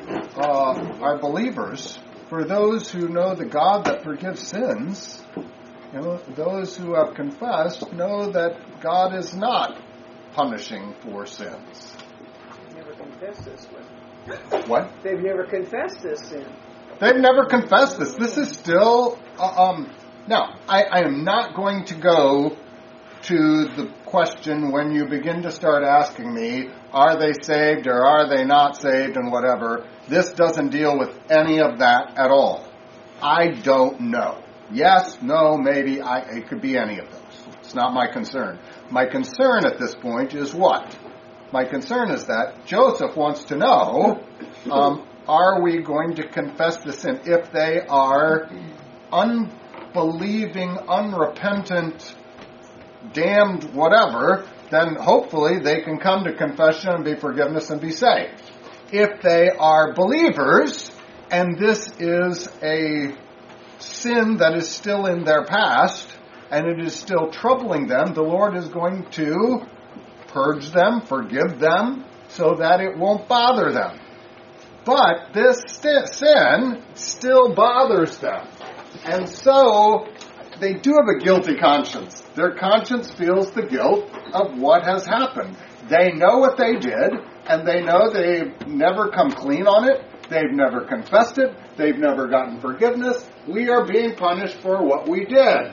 are believers, for those who know the God that forgives sins, those who have confessed know that God is not punishing for sins. Never confessed this one. What? They've never confessed this sin. They've never confessed this. This is still... Now, I am not going to go to the question when you begin to start asking me, are they saved or are they not saved and whatever. This doesn't deal with any of that at all. I don't know. Yes, no, maybe, it could be any of those. It's not my concern. My concern at this point is what? My concern is that Joseph wants to know, are we going to confess the sin? If they are unbelieving, unrepentant, damned whatever, then hopefully they can come to confession and be forgiveness and be saved. If they are believers, and this is a sin that is still in their past, and it is still troubling them, the Lord is going to purge them, forgive them, so that it won't bother them. But this sin still bothers them. And so they do have a guilty conscience. Their conscience feels the guilt of what has happened. They know what they did, and they know they've never come clean on it. They've never confessed it. They've never gotten forgiveness. We are being punished for what we did.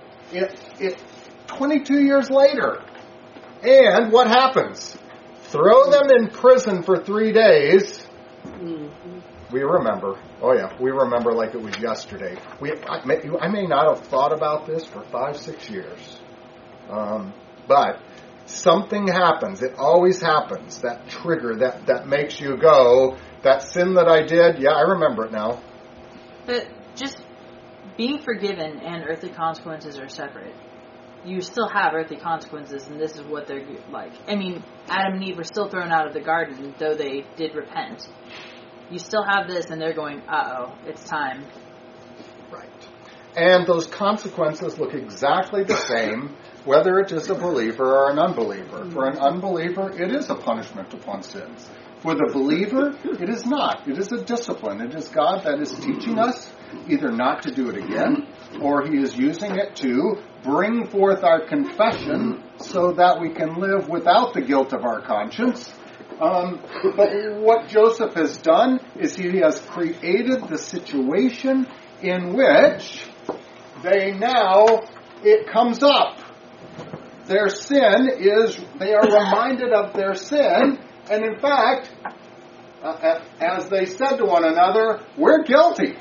22 years later. And what happens? Throw them in prison for 3 days. We remember. Oh yeah, we remember like it was yesterday. I may not have thought about this for 5-6 years. But something happens. It always happens. That trigger that makes you go, that sin that I did, yeah, I remember it now. But just being forgiven and earthly consequences are separate. You still have earthly consequences, and this is what they're like. I mean, Adam and Eve were still thrown out of the garden, though they did repent. You still have this, and they're going, uh-oh, it's time. Right. And those consequences look exactly the same, whether it is a believer or an unbeliever. For an unbeliever, it is a punishment upon sins. For the believer, it is not. It is a discipline. It is God that is teaching us either not to do it again or he is using it to bring forth our confession so that we can live without the guilt of our conscience. But what Joseph has done is he has created the situation in which it comes up. Their sin they are reminded of their sin, and in fact, as they said to one another, we're guilty.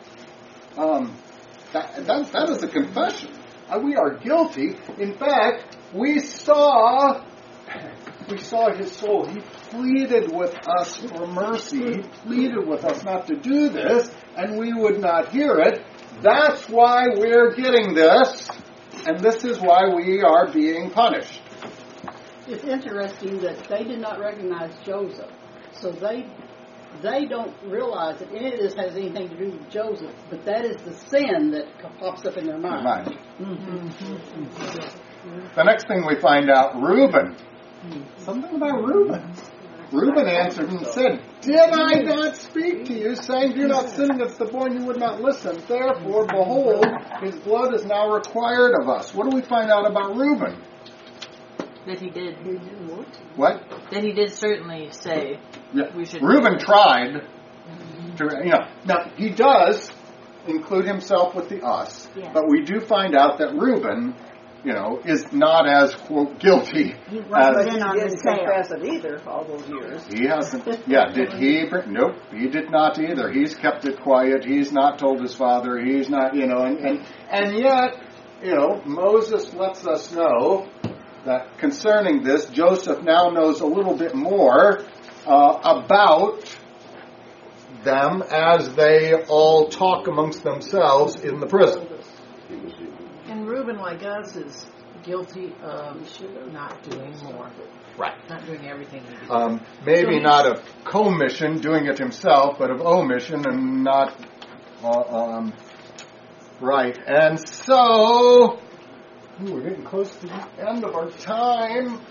That is a confession. We are guilty. In fact, we saw his soul. He pleaded with us for mercy. He pleaded with us not to do this, and we would not hear it. That's why we're getting this, and this is why we are being punished. It's interesting that they did not recognize Joseph, so they don't realize that any of this has anything to do with Joseph, but that is the sin that pops up in their mind. The next thing we find out, Reuben. Something about Reuben. Reuben answered and said, did I not speak to you, saying, do not sin against the boy, and you would not listen. Therefore, behold, his blood is now required of us. What do we find out about Reuben? That he did. What? That he did certainly say we should. Reuben tried to, now he does include himself with the us, but we do find out that Reuben, is not as, quote, guilty. He wasn't in on the confess it either all those years. He hasn't. Yeah, did he? Nope, he did not either. He's kept it quiet. He's not told his father. He's not, and yet, Moses lets us know that concerning this, Joseph now knows a little bit more about them as they all talk amongst themselves in the prison. And Reuben, like us, is guilty of not doing more. Right. Not doing everything he did. Maybe not of commission, doing it himself, but of omission and not... right. And so... we're getting close to the end of our time.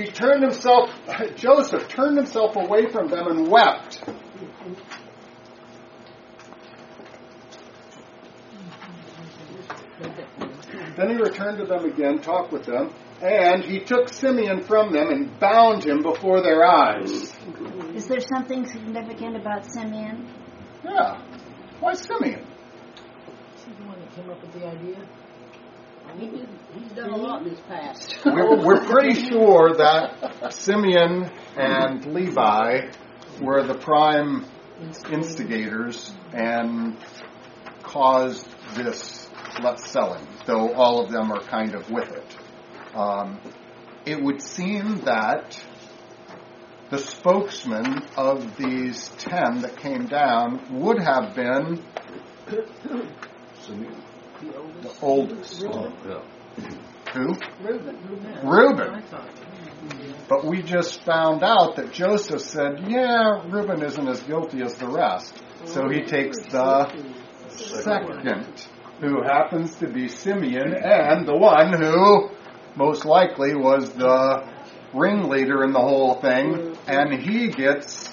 Joseph turned himself away from them and wept. Then he returned to them again, talked with them, and he took Simeon from them and bound him before their eyes. Is there something significant about Simeon? Yeah. Why Simeon? Is he the one that came up with the idea? He's done a lot in his past. We're pretty sure that Simeon and Levi were the prime instigators and caused this selling, though all of them are kind of with it. It would seem that the spokesman of these 10 that came down would have been the oldest. Who? Reuben. But we just found out that Joseph said, Reuben isn't as guilty as the rest. So he takes the second, who happens to be Simeon, and the one who most likely was the ringleader in the whole thing, and he gets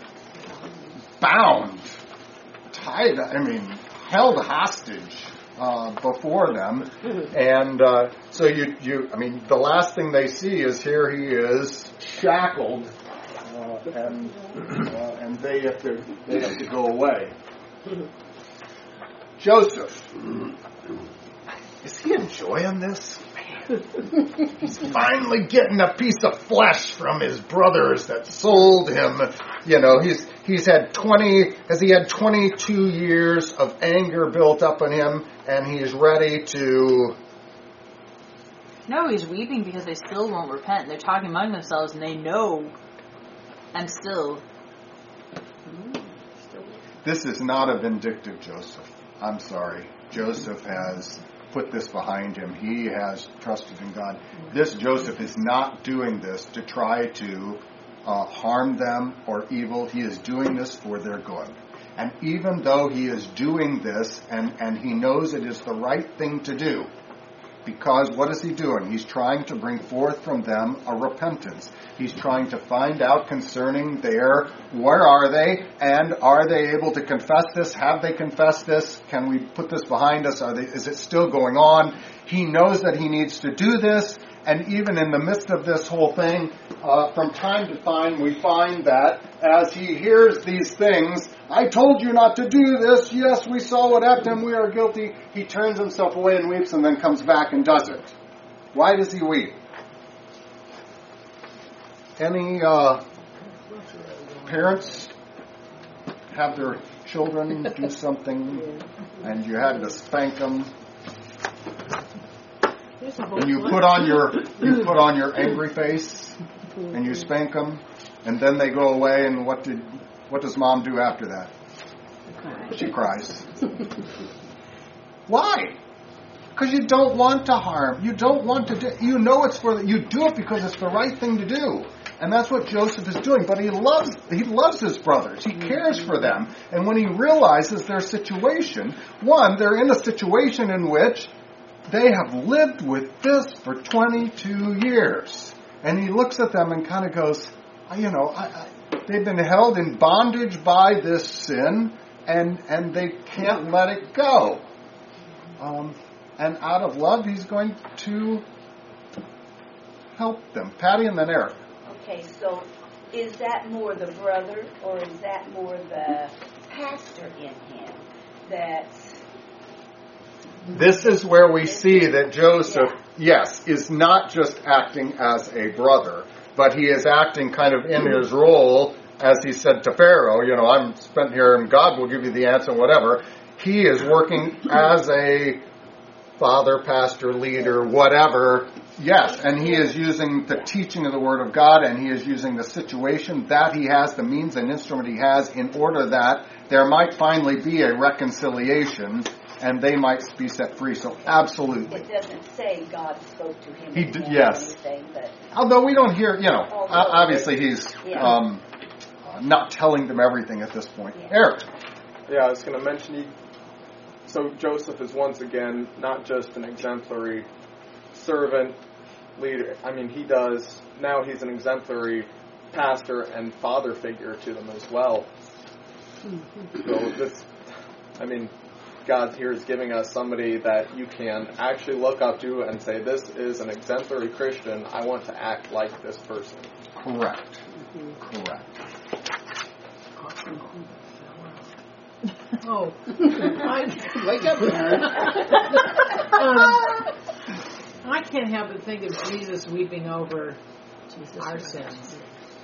bound, tied, held hostage before them. And so the last thing they see is here he is shackled, and they have to go away. Joseph, is he enjoying this? He's finally getting a piece of flesh from his brothers that sold him. He's had 22 years of anger built up in him, and he's ready to... No, he's weeping because they still won't repent. They're talking among themselves, and they know, and still... This is not a vindictive Joseph. I'm sorry. Joseph has put this behind him. He has trusted in God. This Joseph is not doing this to try to harm them or evil. He is doing this for their good. And even though he is doing this and he knows it is the right thing to do, Because what is he doing? He's trying to bring forth from them a repentance. He's trying to find out concerning where are they, and are they able to confess this? Have they confessed this? Can we put this behind us? Is it still going on? He knows that he needs to do this, and even in the midst of this whole thing, from time to time, we find that as he hears these things, I told you not to do this. Yes, we saw what happened. We are guilty. He turns himself away and weeps and then comes back and does it. Why does he weep? Any parents have their children do something and you had to spank them? And you put on your angry face and you spank them, and then they go away, and what does mom do after that? She cries. Why? Because you don't want to harm. You don't want to do. You know it's you do it because it's the right thing to do, and that's what Joseph is doing. But he loves his brothers. He cares for them, and when he realizes their situation, they're in a situation in which they have lived with this for 22 years. And he looks at them and kind of goes, they've been held in bondage by this sin, and they can't let it go. And out of love, he's going to help them. Patty and then Eric. Okay, so is that more the brother, or is that more the pastor in him that's... This is where we see that Joseph, is not just acting as a brother, but he is acting kind of in his role, as he said to Pharaoh, I'm spent here and God will give you the answer, whatever. He is working as a father, pastor, leader, whatever. Yes, and he is using the teaching of the Word of God, and he is using the situation that he has, the means and instrument he has, in order that there might finally be a reconciliation and they might be set free. So absolutely. It doesn't say God spoke to him. Yes. Anything, but although we don't hear, obviously he's not telling them everything at this point. Yeah. Eric. Yeah, I was going to mention, so Joseph is once again not just an exemplary servant, leader. I mean, now he's an exemplary pastor and father figure to them as well. So God here is giving us somebody that you can actually look up to and say, this is an exemplary Christian. I want to act like this person. Correct. Correct. Oh. Wake up, I can't help but think of Jesus weeping over our sins.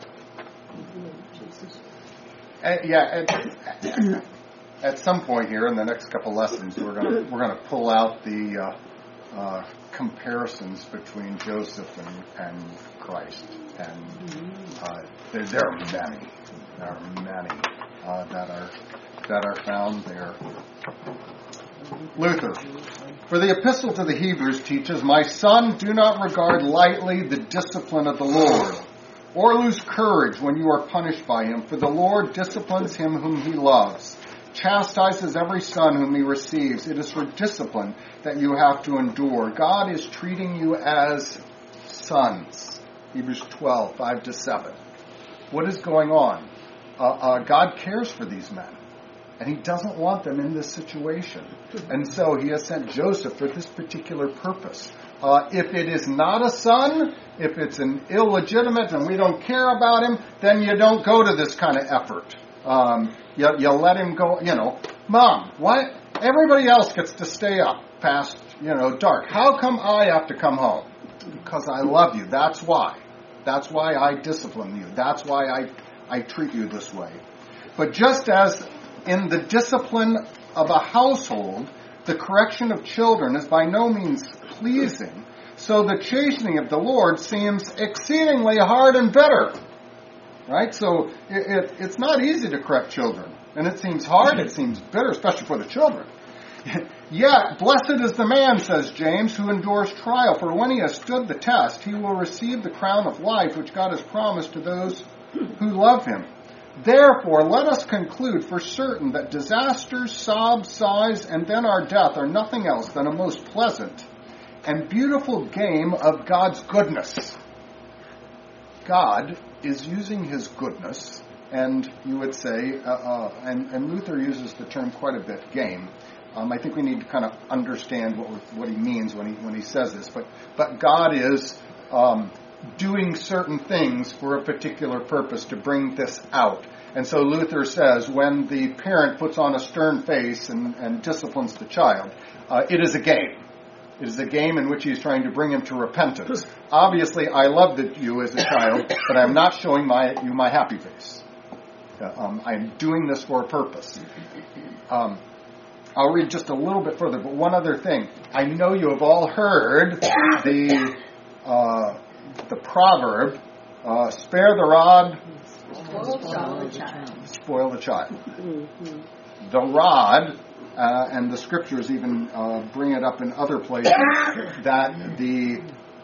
At some point here in the next couple lessons, we're going to pull out the comparisons between Joseph and Christ, and there are many. There are many that are found there. Luther, for the Epistle to the Hebrews teaches, "My son, do not regard lightly the discipline of the Lord, or lose courage when you are punished by him, for the Lord disciplines him whom he loves. Chastises every son whom he receives. It is for discipline that you have to endure." God is treating you as sons. Hebrews 12, 5-7. What is going on? God cares for these men, and he doesn't want them in this situation. And so he has sent Joseph for this particular purpose. If it is not a son, if it's an illegitimate and we don't care about him, then you don't go to this kind of effort. You let him go, Mom, what? Everybody else gets to stay up past, dark. How come I have to come home? Because I love you. That's why. That's why I discipline you. That's why I treat you this way. But just as in the discipline of a household, the correction of children is by no means pleasing, so the chastening of the Lord seems exceedingly hard and bitter. Right? So it's not easy to correct children. And it seems hard, it seems bitter, especially for the children. Yet, blessed is the man, says James, who endures trial, for when he has stood the test, he will receive the crown of life which God has promised to those who love him. Therefore, let us conclude for certain that disasters, sobs, sighs, and then our death are nothing else than a most pleasant and beautiful game of God's goodness. God is using his goodness, and you would say, and Luther uses the term quite a bit, game. I think we need to kind of understand what he means when he says this. But God is doing certain things for a particular purpose to bring this out. And so Luther says when the parent puts on a stern face and disciplines the child, it is a game. It is a game in which he's trying to bring him to repentance. Obviously, I loved you as a child, but I'm not showing you my happy face. I'm doing this for a purpose. I'll read just a little bit further, but one other thing. I know you have all heard the proverb, spare the rod, spoil the child. Mm-hmm. The rod, and the scriptures even bring it up in other places, that the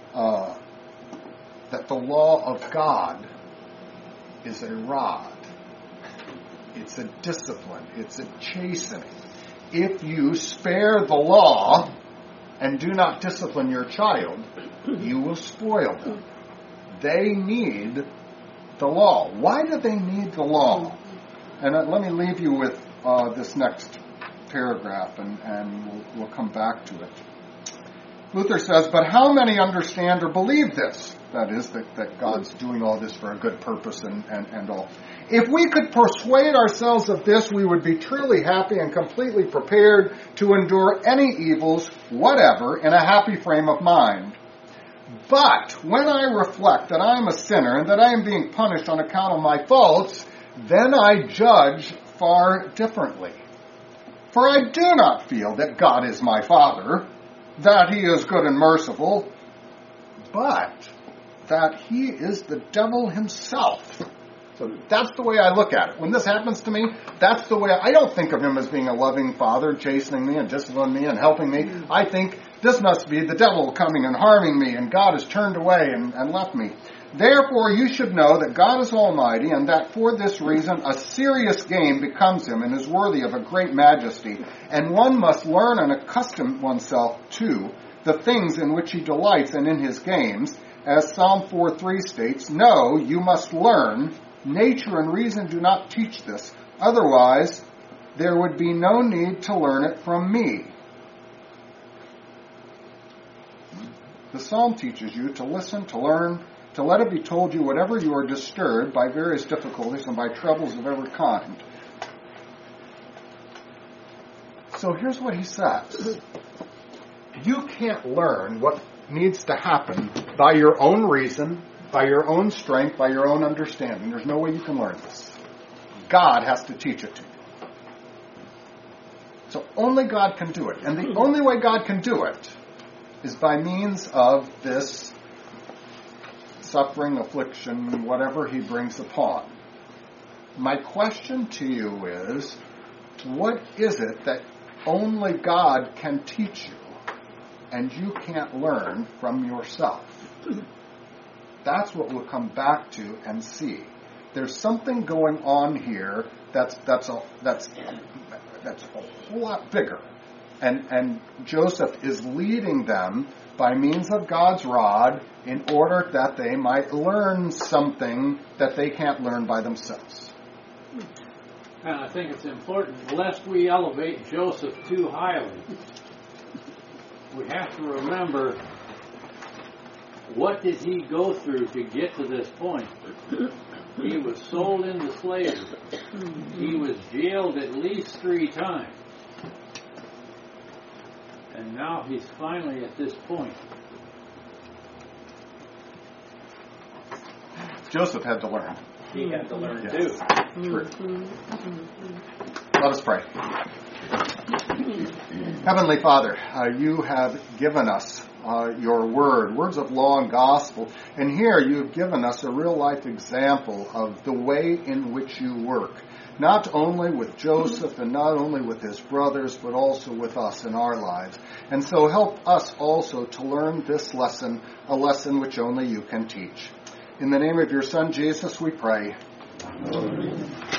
law of God is a rod. It's a discipline. It's a chastening. If you spare the law and do not discipline your child, you will spoil them. They need the law. Why do they need the law? And let me leave you with this next paragraph, and we'll come back to it. Luther says, but how many understand or believe this? That is, that God's doing all this for a good purpose and all. If we could persuade ourselves of this, we would be truly happy and completely prepared to endure any evils, whatever, in a happy frame of mind. But when I reflect that I am a sinner and that I am being punished on account of my faults, then I judge far differently. For I do not feel that God is my Father, that he is good and merciful, but that he is the devil himself. So that's the way I look at it. When this happens to me, that's the way I don't think of him as being a loving father, chastening me and disciplining me and helping me. I think this must be the devil coming and harming me, and God has turned away and left me. Therefore you should know that God is almighty, and that for this reason a serious game becomes him and is worthy of a great majesty. And one must learn and accustom oneself to the things in which he delights and in his games. As Psalm 4:3 states, no, you must learn. Nature and reason do not teach this. Otherwise, there would be no need to learn it from me. The psalm teaches you to listen, to learn, to let it be told you whenever you are disturbed by various difficulties and by troubles of every kind. So here's what he says. You can't learn what needs to happen by your own reason, by your own strength, by your own understanding. There's no way you can learn this. God has to teach it to you. So only God can do it. And the only way God can do it is by means of this suffering, affliction, whatever he brings upon. My question to you is, what is it that only God can teach you and you can't learn from yourself? That's what we'll come back to and see. There's something going on here that's a whole lot bigger. And Joseph is leading them by means of God's rod in order that they might learn something that they can't learn by themselves. And I think it's important, lest we elevate Joseph too highly, we have to remember, what did he go through to get to this point? He was sold into slavery. He was jailed at least 3 times. And now he's finally at this point. Joseph had to learn. He had to learn too. True. Let us pray. Heavenly Father, you have given us your word, words of law and gospel, and here you've given us a real life example of the way in which you work, not only with Joseph and not only with his brothers, but also with us in our lives. And so help us also to learn this lesson, a lesson which only you can teach. In the name of your Son, Jesus, we pray. Amen.